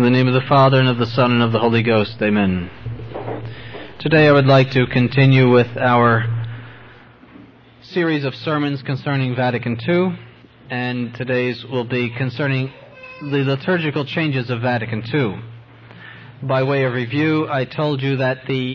In the name of the Father, and of the Son, and of the Holy Ghost. Amen. Today I would like to continue with our series of sermons concerning Vatican II, and today's will be concerning the liturgical changes of Vatican II. By way of review, I told you that the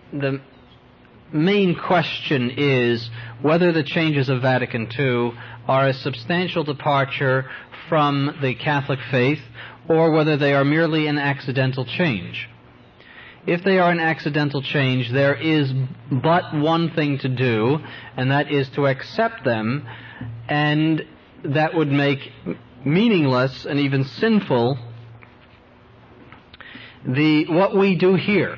main question is whether the changes of Vatican II are a substantial departure from the Catholic faith, or whether they are merely an accidental change. If they are an accidental change, there is but one thing to do, and that is to accept them, and that would make meaningless and even sinful what we do here.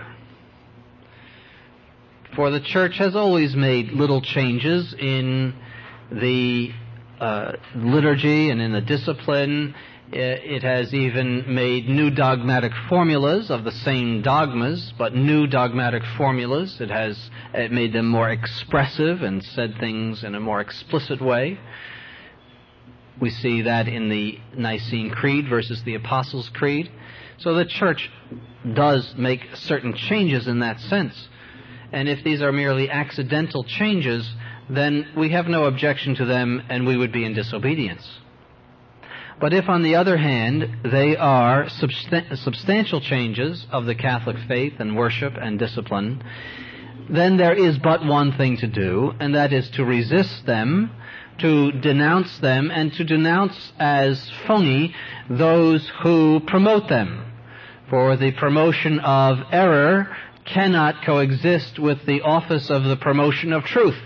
For the Church has always made little changes in the liturgy and in the discipline. It has even made new dogmatic formulas of the same dogmas, but new dogmatic formulas. It made them more expressive and said things in a more explicit way. We see that in the Nicene Creed versus the Apostles' Creed. So the Church does make certain changes in that sense. And if these are merely accidental changes, then we have no objection to them and we would be in disobedience. But if, on the other hand, they are substantial changes of the Catholic faith and worship and discipline, then there is but one thing to do, and that is to resist them, to denounce them, and to denounce as phony those who promote them. For the promotion of error cannot coexist with the office of the promotion of truth.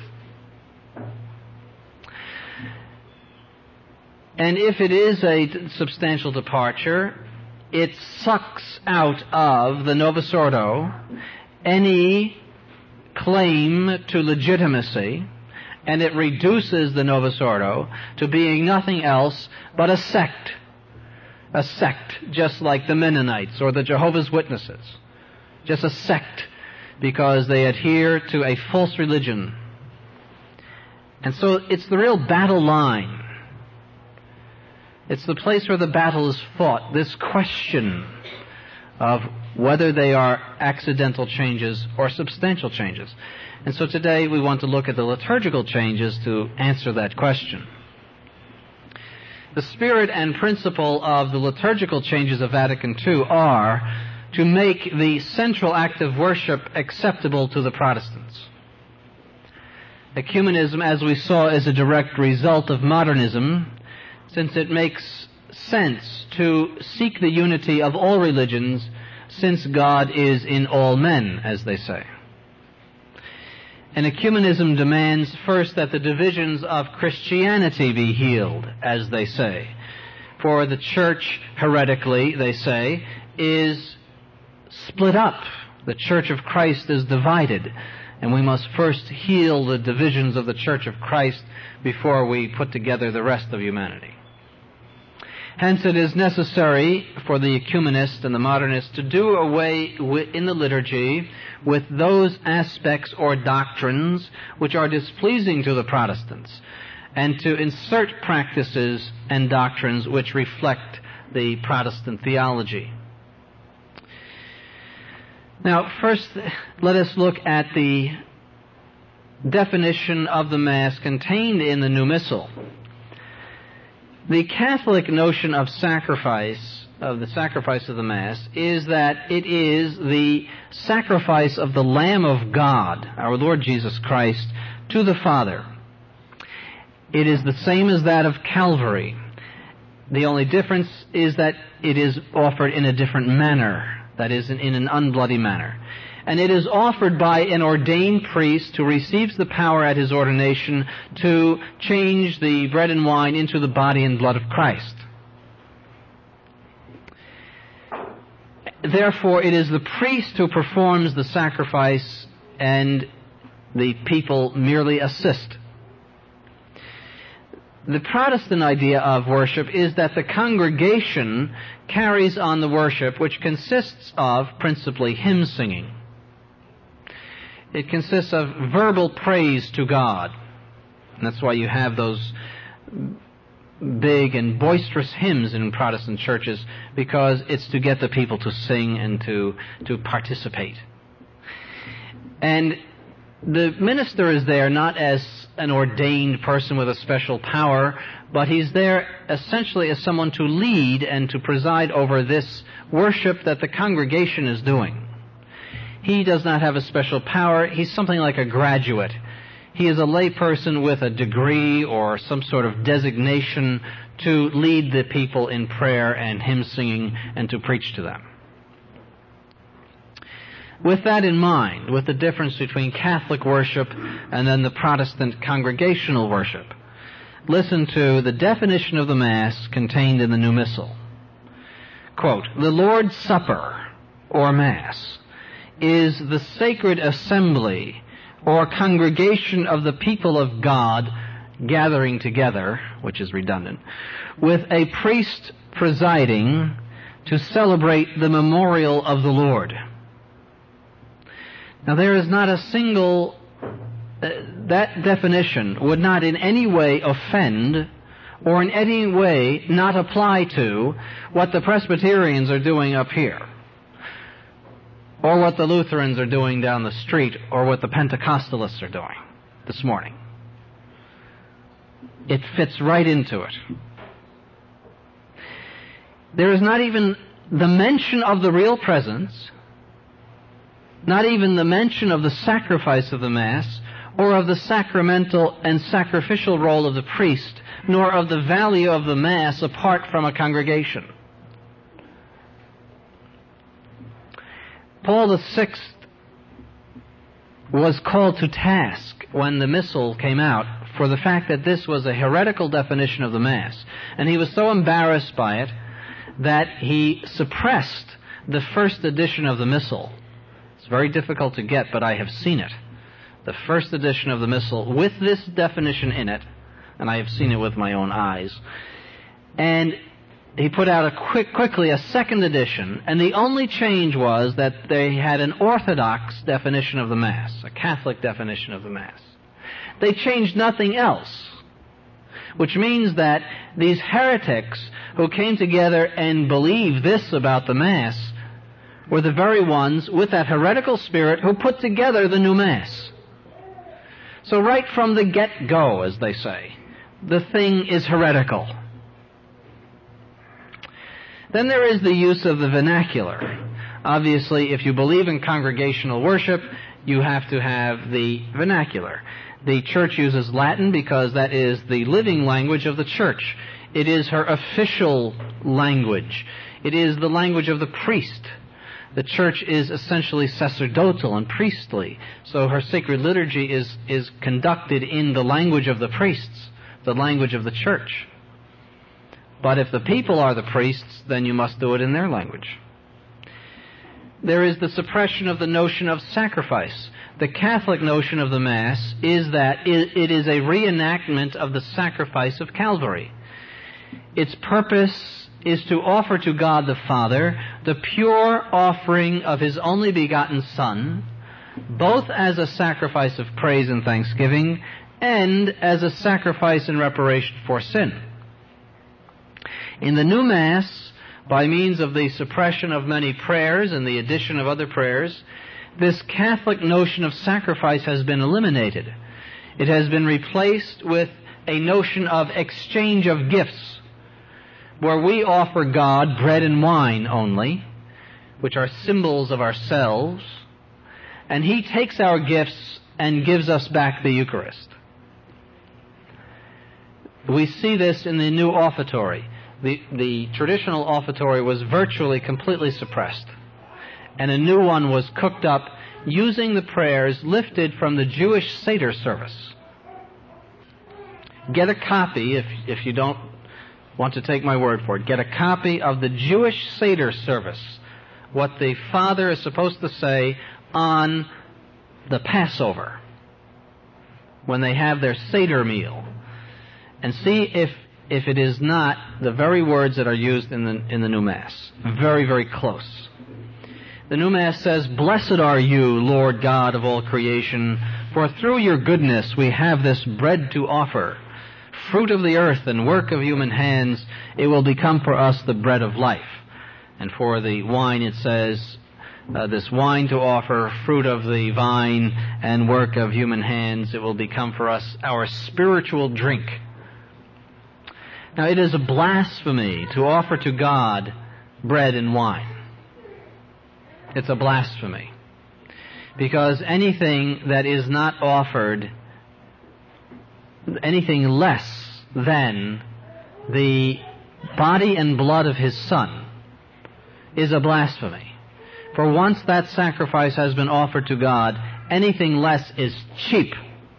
And if it is a substantial departure, it sucks out of the Novus Ordo any claim to legitimacy, and it reduces the Novus Ordo to being nothing else but a sect. A sect, just like the Mennonites or the Jehovah's Witnesses. Just a sect, because they adhere to a false religion. And so it's the real battle line. It's the place where the battle is fought, this question of whether they are accidental changes or substantial changes. And so today we want to look at the liturgical changes to answer that question. The spirit and principle of the liturgical changes of Vatican II are to make the central act of worship acceptable to the Protestants. Ecumenism, as we saw, is a direct result of modernism, since it makes sense to seek the unity of all religions, since God is in all men, as they say. And ecumenism demands first that the divisions of Christianity be healed, as they say. For the Church, heretically, they say, is split up. The Church of Christ is divided, and we must first heal the divisions of the Church of Christ before we put together the rest of humanity. Hence it is necessary for the ecumenist and the modernist to do away in the liturgy with those aspects or doctrines which are displeasing to the Protestants, and to insert practices and doctrines which reflect the Protestant theology. Now, first, let us look at the definition of the Mass contained in the New Missal. The Catholic notion of sacrifice, of the sacrifice of the Mass, is that it is the sacrifice of the Lamb of God, our Lord Jesus Christ, to the Father. It is the same as that of Calvary. The only difference is that it is offered in a different manner, that is, in an unbloody manner. And it is offered by an ordained priest who receives the power at his ordination to change the bread and wine into the body and blood of Christ. Therefore, it is the priest who performs the sacrifice, and the people merely assist. The Protestant idea of worship is that the congregation carries on the worship, which consists of principally hymn singing. It consists of verbal praise to God. And that's why you have those big and boisterous hymns in Protestant churches because it's to get the people to sing and to participate. And the minister is there not as an ordained person with a special power, but he's there essentially as someone to lead and to preside over this worship that the congregation is doing. He does not have a special power. He's something like a graduate. He is a lay person with a degree or some sort of designation to lead the people in prayer and hymn singing and to preach to them. With that in mind, with the difference between Catholic worship and then the Protestant congregational worship, listen to the definition of the Mass contained in the New Missal. Quote, "The Lord's Supper, or Mass, is the sacred assembly or congregation of the people of God gathering together," which is redundant, "with a priest presiding to celebrate the memorial of the Lord." Now there is not a single, that definition would not in any way offend or in any way not apply to what the Presbyterians are doing up here, or what the Lutherans are doing down the street, or what the Pentecostalists are doing this morning. It fits right into it. There is not even the mention of the real presence, not even the mention of the sacrifice of the Mass, or of the sacramental and sacrificial role of the priest, nor of the value of the Mass apart from a congregation. Paul VI was called to task when the Missal came out for the fact that this was a heretical definition of the Mass, and he was so embarrassed by it that he suppressed the first edition of the Missal. It's very difficult to get, but I have seen it. The first edition of the Missal with this definition in it, and I have seen it with my own eyes. And he put out quickly a second edition, and the only change was that they had an Orthodox definition of the Mass, a Catholic definition of the Mass. They changed nothing else, which means that these heretics who came together and believed this about the Mass were the very ones with that heretical spirit who put together the new Mass. So right from the get-go, as they say, the thing is heretical. Then there is the use of the vernacular. Obviously, if you believe in congregational worship, you have to have the vernacular. The Church uses Latin because that is the living language of the Church. It is her official language. It is the language of the priest. The Church is essentially sacerdotal and priestly, so her sacred liturgy is conducted in the language of the priests, the language of the Church. But if the people are the priests, then you must do it in their language. There is the suppression of the notion of sacrifice. The Catholic notion of the Mass is that it is a reenactment of the sacrifice of Calvary. Its purpose is to offer to God the Father the pure offering of His only begotten Son, both as a sacrifice of praise and thanksgiving, and as a sacrifice in reparation for sin. In the new Mass, by means of the suppression of many prayers and the addition of other prayers, this Catholic notion of sacrifice has been eliminated. It has been replaced with a notion of exchange of gifts, where we offer God bread and wine only, which are symbols of ourselves, and He takes our gifts and gives us back the Eucharist. We see this in the new offertory. The traditional offertory was virtually completely suppressed, and a new one was cooked up using the prayers lifted from the Jewish Seder service. Get a copy, if you don't want to take my word for it, get a copy of the Jewish Seder service, what the Father is supposed to say on the Passover, when they have their Seder meal, and see if it is not the very words that are used in the new Mass. Very, very close. The new Mass says, "Blessed are you, Lord God of all creation, for through your goodness we have this bread to offer, fruit of the earth and work of human hands, it will become for us the bread of life. And for the wine it says, this wine to offer, fruit of the vine and work of human hands, it will become for us our spiritual drink. Now it is a blasphemy to offer to God bread and wine. It's a blasphemy. Because anything that is not offered, anything less than the body and blood of His Son, is a blasphemy. For once that sacrifice has been offered to God, anything less is cheap.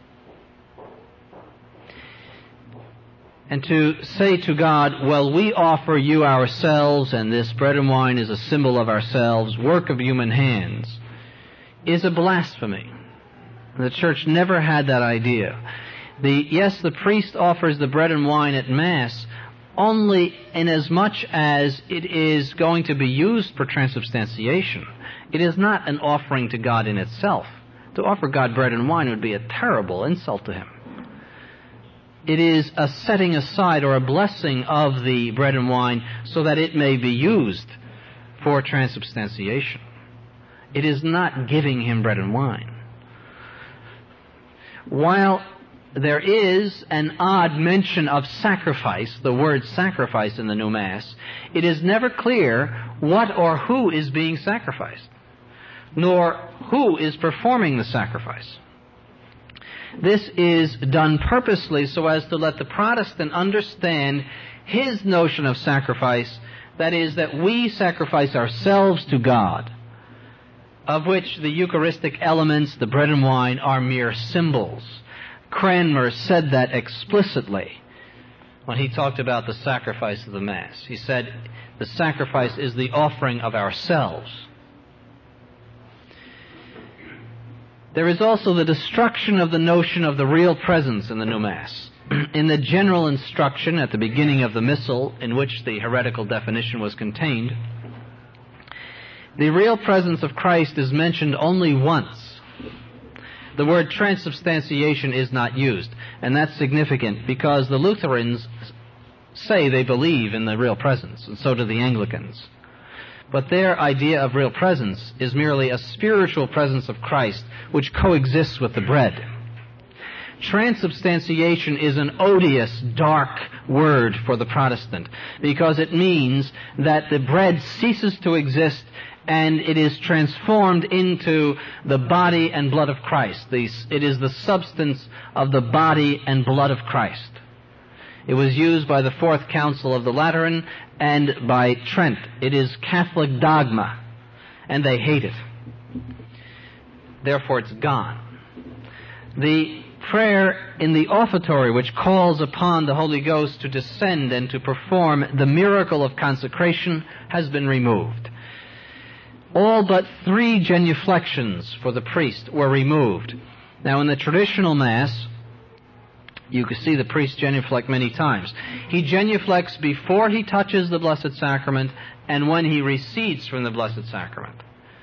And to say to God, well, we offer you ourselves, and this bread and wine is a symbol of ourselves, work of human hands, is a blasphemy. The church never had that idea. Yes, the priest offers the bread and wine at Mass only inasmuch as it is going to be used for transubstantiation. It is not an offering to God in itself. To offer God bread and wine would be a terrible insult to Him. It is a setting aside or a blessing of the bread and wine so that it may be used for transubstantiation. It is not giving Him bread and wine. While there is an odd mention of sacrifice, the word sacrifice in the new Mass, it is never clear what or who is being sacrificed, nor who is performing the sacrifice. This is done purposely so as to let the Protestant understand his notion of sacrifice, that is, that we sacrifice ourselves to God, of which the Eucharistic elements, the bread and wine, are mere symbols. Cranmer said that explicitly when he talked about the sacrifice of the Mass. He said, the sacrifice is the offering of ourselves. There is also the destruction of the notion of the real presence in the new Mass. In the general instruction at the beginning of the Missal, in which the heretical definition was contained, the real presence of Christ is mentioned only once. The word transubstantiation is not used, and that's significant because the Lutherans say they believe in the real presence, and so do the Anglicans. But their idea of real presence is merely a spiritual presence of Christ which coexists with the bread. Transubstantiation is an odious, dark word for the Protestant because it means that the bread ceases to exist and it is transformed into the body and blood of Christ. It is the substance of the body and blood of Christ. It was used by the Fourth Council of the Lateran and by Trent. It is Catholic dogma, and they hate it. Therefore, it's gone. The prayer in the offertory, which calls upon the Holy Ghost to descend and to perform the miracle of consecration, has been removed. All but 3 genuflections for the priest were removed. Now, in the traditional Mass, you can see the priest genuflect many times. He genuflects before he touches the Blessed Sacrament and when he recedes from the Blessed Sacrament.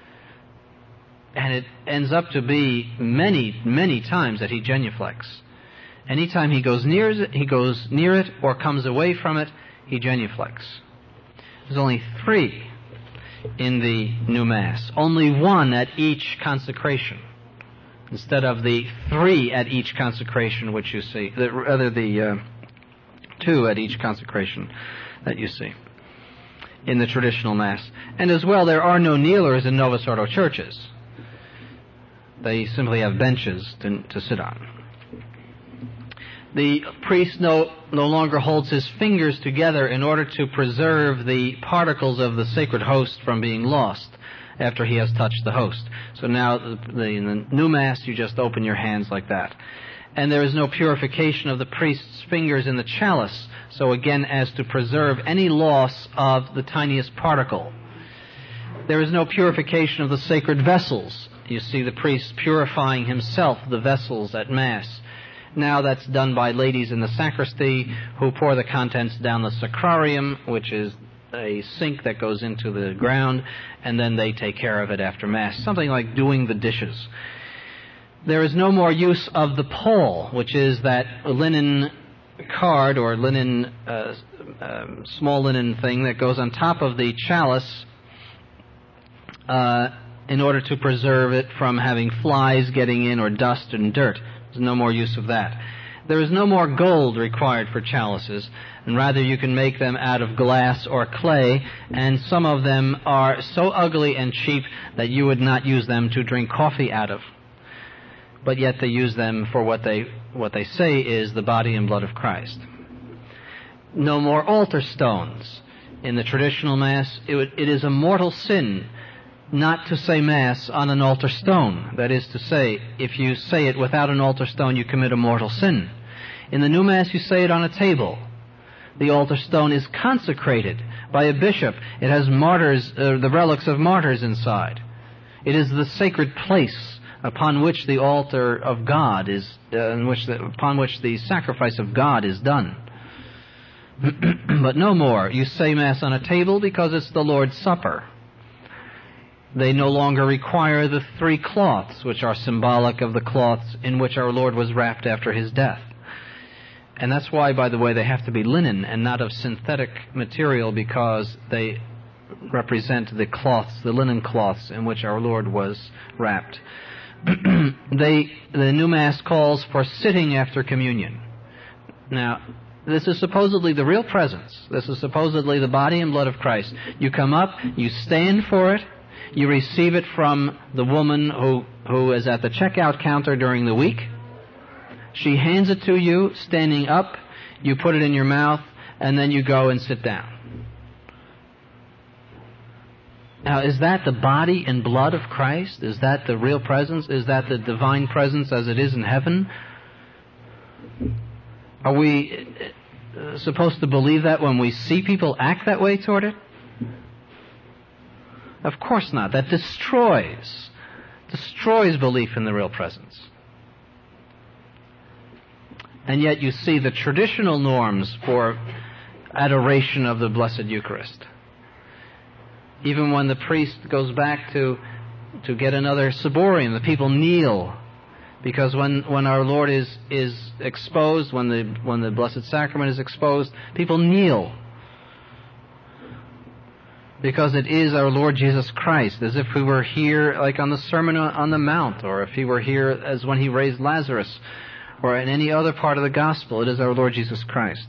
And it ends up to be many, many times that he genuflects. Anytime he goes near it or comes away from it, he genuflects. There's only 3 in the new Mass. Only 1 at each consecration, instead of the 3 at each consecration which you see, rather the 2 at each consecration that you see in the traditional Mass. And as well, there are no kneelers in Novus Ordo churches. They simply have benches to sit on. The priest no longer holds his fingers together in order to preserve the particles of the sacred host from being lost after he has touched the host. So now, in the new Mass, you just open your hands like that. And there is no purification of the priest's fingers in the chalice, so again, as to preserve any loss of the tiniest particle. There is no purification of the sacred vessels. You see the priest purifying himself, the vessels at Mass. Now that's done by ladies in the sacristy who pour the contents down the sacrarium, which is a sink that goes into the ground, and then they take care of it after Mass. Something like doing the dishes. There is no more use of the pall, which is that linen card or linen, small linen thing that goes on top of the chalice in order to preserve it from having flies getting in or dust and dirt. There's no more use of that. There is no more gold required for chalices, and rather you can make them out of glass or clay, and some of them are so ugly and cheap that you would not use them to drink coffee out of. But yet they use them for what they say is the body and blood of Christ. No more altar stones. In the traditional Mass, it is a mortal sin not to say Mass on an altar stone. That is to say, if you say it without an altar stone, you commit a mortal sin. In the new Mass, you say it on a table. The altar stone is consecrated by a bishop. It has martyrs, the relics of martyrs inside. It is the sacred place upon which the altar of God is, upon which the sacrifice of God is done. But no more. You say Mass on a table because it's the Lord's Supper. They no longer require the 3 cloths, which are symbolic of the cloths in which our Lord was wrapped after his death. And that's why, by the way, they have to be linen and not of synthetic material, because they represent the cloths, the linen cloths in which our Lord was wrapped. The new Mass calls for sitting after communion. Now, this is supposedly the real presence. This is supposedly the body and blood of Christ. You come up, you stand for it, you receive it from the woman who is at the checkout counter during the week. She hands it to you, standing up, you put it in your mouth, and then you go and sit down. Now, is that the body and blood of Christ? Is that the real presence? Is that the divine presence as it is in heaven? Are we supposed to believe that when we see people act that way toward it? Of course not. That destroys belief in the real presence. And yet you see the traditional norms for adoration of the Blessed Eucharist. Even when the priest goes back to get another ciborium, the people kneel, because when our Lord is exposed, when the Blessed Sacrament is exposed, people kneel, because it is our Lord Jesus Christ, as if we were here like on the Sermon on the Mount, or if he were here as when he raised Lazarus, or in any other part of the Gospel. It is our Lord Jesus Christ.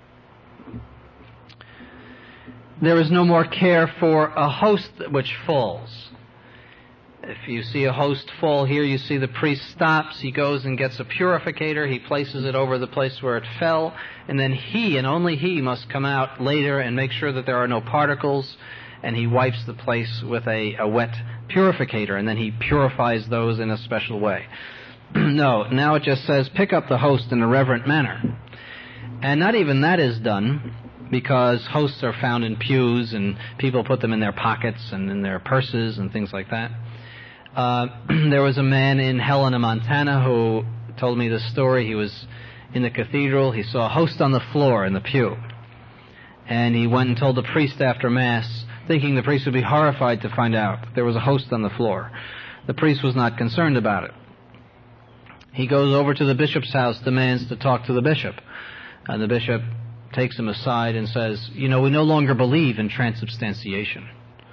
There is no more care for a host which falls. If you see a host fall here, you see the priest stops, he goes and gets a purificator, he places it over the place where it fell, and then he, and only he, must come out later and make sure that there are no particles, and he wipes the place with a wet purificator, and then he purifies those in a special way. No, now it just says, pick up the host in a reverent manner. And not even that is done, because hosts are found in pews, and people put them in their pockets and in their purses and things like that. There was a man in Helena, Montana, who told me this story. He was in the cathedral. He saw a host on the floor in the pew. And he went and told the priest after Mass, thinking the priest would be horrified to find out there was a host on the floor. The priest was not concerned about it. He goes over to the bishop's house, demands to talk to the bishop. And the bishop takes him aside and says, we no longer believe in transubstantiation.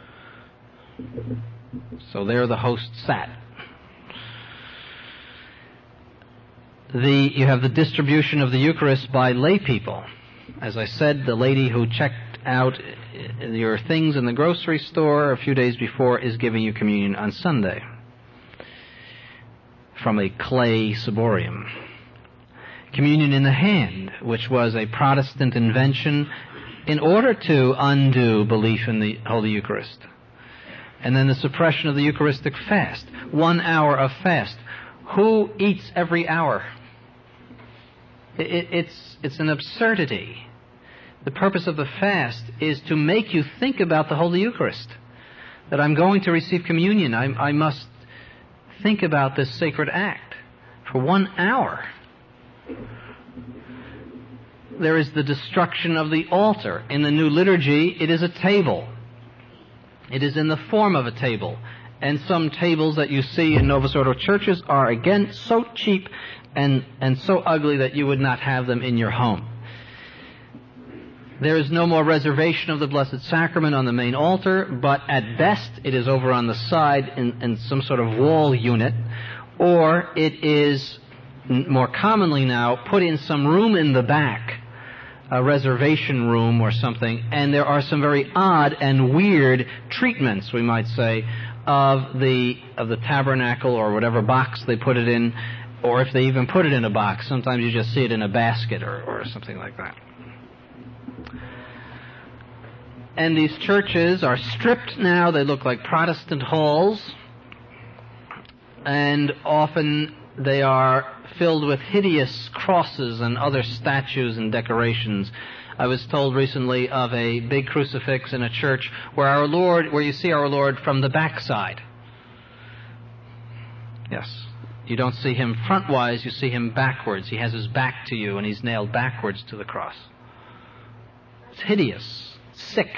So there the host sat. You have the distribution of the Eucharist by lay people. As I said, the lady who checked out your things in the grocery store a few days before is giving you communion on Sunday from a clay ciborium. Communion in the hand, which was a Protestant invention in order to undo belief in the Holy Eucharist. And then the suppression of the Eucharistic fast. 1 hour of fast. Who eats every hour? It's an absurdity. The purpose of the fast is to make you think about the Holy Eucharist. That I'm going to receive communion. I must think about this sacred act for 1 hour. There is the destruction of the altar. In the new liturgy, it is a table. It is in the form of a table. And some tables that you see in Novus Ordo churches are, again, so cheap and so ugly that you would not have them in your home. There is no more reservation of the Blessed Sacrament on the main altar, but at best it is over on the side in some sort of wall unit, or it is, more commonly now, put in some room in the back, a reservation room or something, and there are some very odd and weird treatments, we might say, of the tabernacle or whatever box they put it in, or if they even put it in a box. Sometimes you just see it in a basket or something like that. And these churches are stripped now. They look like Protestant halls, and often they are filled with hideous crosses and other statues and decorations. I was told recently of a big crucifix in a church where you see our Lord from the backside. Yes. You don't see him frontwise, you see him backwards. He has his back to you and he's nailed backwards to the cross. It's hideous. Sick.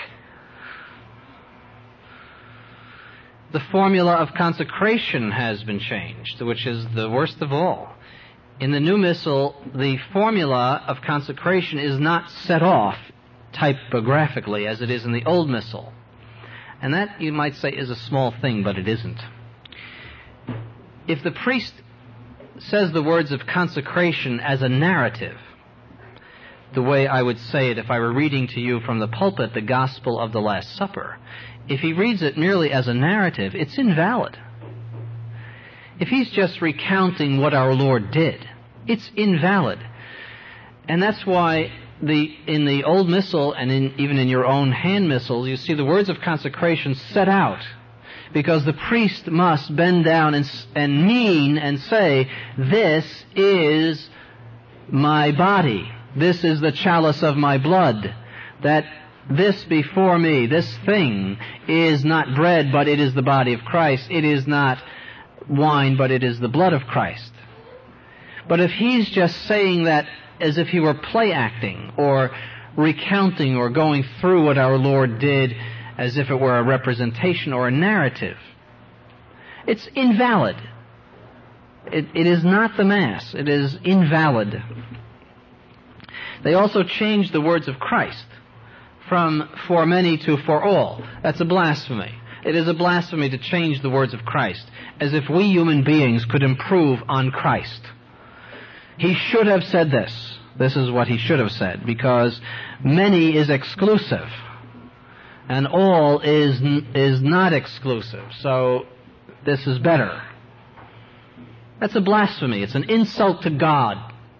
The formula of consecration has been changed, which is the worst of all. In the new missal, the formula of consecration is not set off typographically as it is in the old missal. And that, you might say, is a small thing, but it isn't. If the priest says the words of consecration as a narrative, the way I would say it if I were reading to you from the pulpit the Gospel of the Last Supper, if he reads it merely as a narrative, it's invalid. If he's just recounting what our Lord did, it's invalid. And that's why in the old missal and even in your own hand missals, you see the words of consecration set out, because the priest must bend down and mean and say, "This is my body. This is the chalice of my blood. That this before me, this thing, is not bread, but it is the body of Christ. It is not wine, but it is the blood of Christ." But if he's just saying that as if he were play acting or recounting or going through what our Lord did as if it were a representation or a narrative, it's invalid. It is not the Mass. It is invalid. They also changed the words of Christ from "for many" to "for all." That's a blasphemy. It is a blasphemy to change the words of Christ, as if we human beings could improve on Christ. He should have said this. This is what he should have said, because many is exclusive, and all is not exclusive. So this is better. That's a blasphemy. It's an insult to God.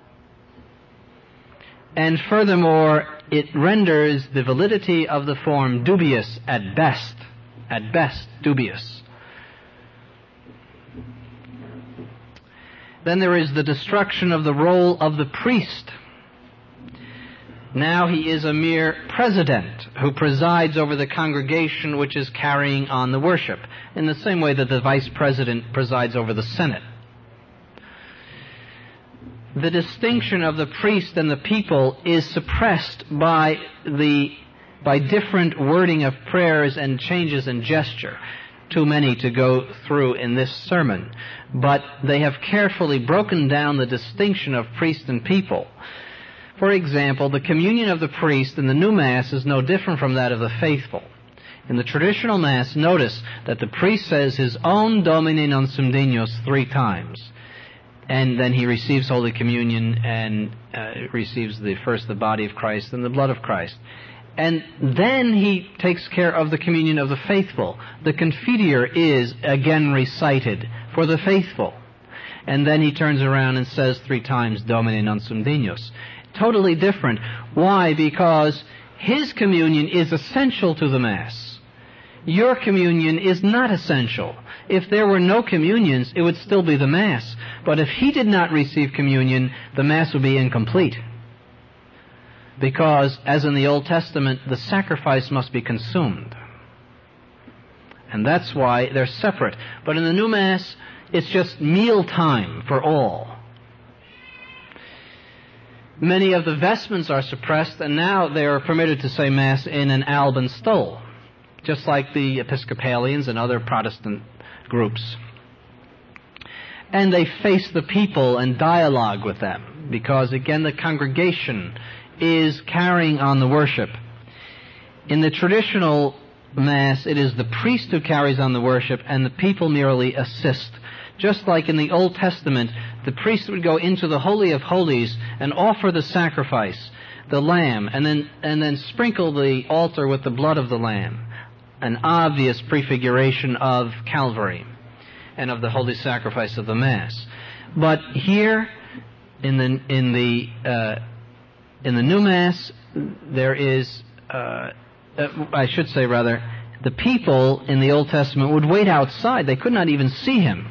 And furthermore, it renders the validity of the form dubious at best. At best, dubious. Then there is the destruction of the role of the priest. Now he is a mere president who presides over the congregation which is carrying on the worship, in the same way that the vice president presides over the Senate. The distinction of the priest and the people is suppressed by different wording of prayers and changes in gesture. Too many to go through in this sermon. But they have carefully broken down the distinction of priest and people. For example, the communion of the priest in the new Mass is no different from that of the faithful. In the traditional Mass, notice that the priest says his own Domine non sum dignus 3 times. And then he receives Holy Communion and receives first the body of Christ and the blood of Christ. And then he takes care of the communion of the faithful. The Confiteor is again recited for the faithful. And then he turns around and says 3 times, Domine non sum dignus. Totally different. Why? Because his communion is essential to the Mass. Your communion is not essential. If there were no communions, it would still be the Mass. But if he did not receive communion, the Mass would be incomplete. Because, as in the Old Testament, the sacrifice must be consumed. And that's why they're separate. But in the new Mass, it's just meal time for all. Many of the vestments are suppressed, and now they are permitted to say Mass in an alb and stole, just like the Episcopalians and other Protestant groups. And they face the people and dialogue with them, because again the congregation is carrying on the worship. In the traditional Mass, it is the priest who carries on the worship and the people merely assist. Just like in the Old Testament, the priest would go into the Holy of Holies and offer the sacrifice, the lamb, and then sprinkle the altar with the blood of the lamb, an obvious prefiguration of Calvary and of the holy sacrifice of the Mass. But here in the new Mass, there is I should say rather, the people in the Old Testament would wait outside. They could not even see him.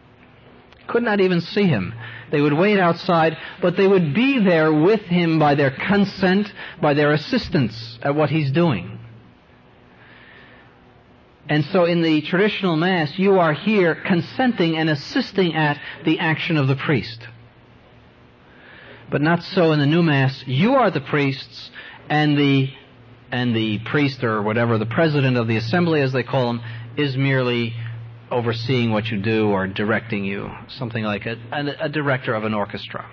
They would wait outside, but they would be there with him by their consent, by their assistance at what he's doing. And so in the traditional Mass, you are here consenting and assisting at the action of the priest. But not so in the new Mass. You are the priests, and the priest, or whatever, the president of the assembly, as they call him, is merely overseeing what you do or directing you, something like a director of an orchestra.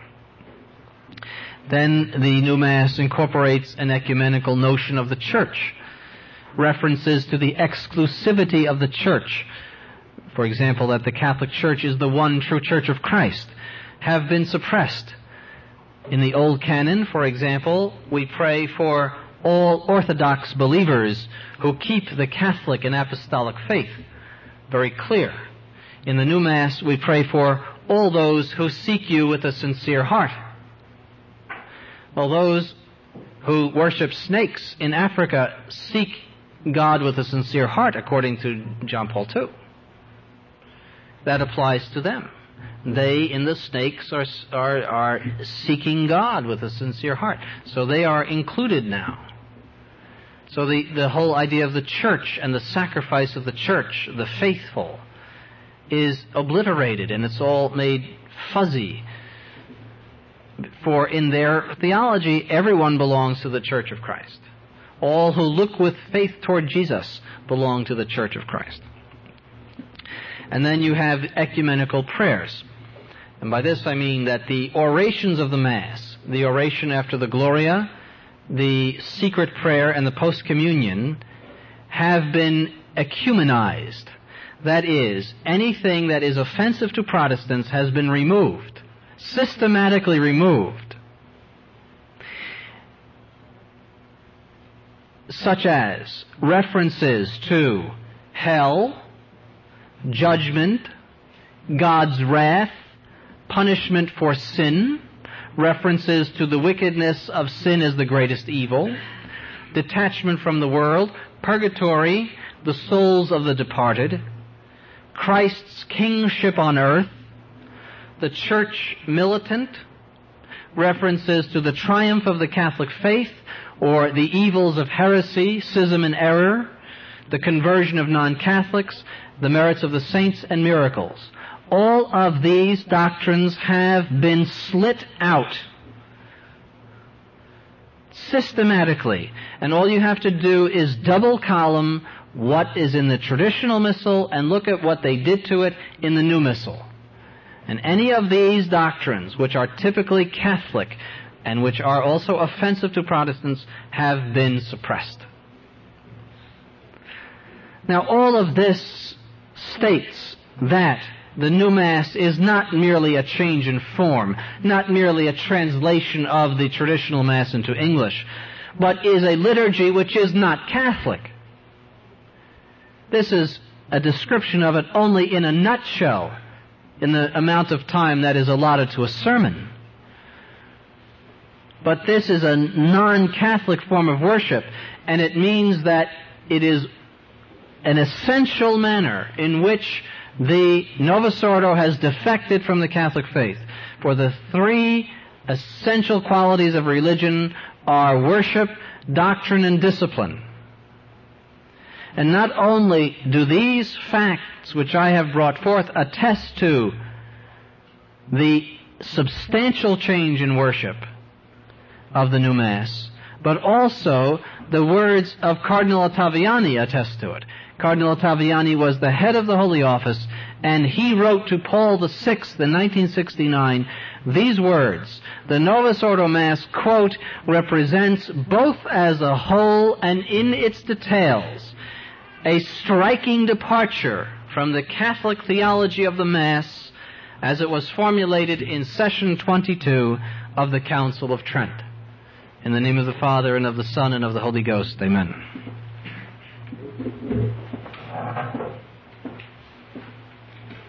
Then the new Mass incorporates an ecumenical notion of the church. References to the exclusivity of the church, for example, that the Catholic Church is the one true Church of Christ, have been suppressed. In the Old Canon, for example, we pray for all Orthodox believers who keep the Catholic and Apostolic faith. Very clear. In the new Mass, we pray for all those who seek you with a sincere heart. Well, those who worship snakes in Africa seek God with a sincere heart, according to John Paul II. That applies to them. They, in the snakes, are seeking God with a sincere heart. So they are included now. So the whole idea of the church and the sacrifice of the church, the faithful, is obliterated, and it's all made fuzzy. For in their theology, everyone belongs to the Church of Christ. All who look with faith toward Jesus belong to the Church of Christ. And then you have ecumenical prayers. And by this I mean that the orations of the Mass, the oration after the Gloria, the secret prayer, and the post-communion, have been ecumenized. That is, anything that is offensive to Protestants has been removed, systematically removed, such as references to hell, judgment, God's wrath, punishment for sin, references to the wickedness of sin as the greatest evil, detachment from the world, purgatory, the souls of the departed, Christ's kingship on earth, the church militant, references to the triumph of the Catholic faith or the evils of heresy, schism, and error, the conversion of non-Catholics, the merits of the saints, and miracles. All of these doctrines have been slit out systematically, and all you have to do is double column what is in the traditional missal and look at what they did to it in the new missal. And any of these doctrines, which are typically Catholic and which are also offensive to Protestants, have been suppressed. Now, all of this states that the new Mass is not merely a change in form, not merely a translation of the traditional Mass into English, but is a liturgy which is not Catholic. This is a description of it only in a nutshell, in the amount of time that is allotted to a sermon. But this is a non-Catholic form of worship, and it means that it is an essential manner in which the Novus Ordo has defected from the Catholic faith. For the three essential qualities of religion are worship, doctrine, and discipline. And not only do these facts which I have brought forth attest to the substantial change in worship of the new Mass, but also the words of Cardinal Ottaviani attest to it. Cardinal Ottaviani was the head of the Holy Office, and he wrote to Paul VI in 1969 these words: "The Novus Ordo Mass," quote, "represents both as a whole and in its details a striking departure from the Catholic theology of the Mass as it was formulated in Session 22 of the Council of Trent." In the name of the Father, and of the Son, and of the Holy Ghost, amen.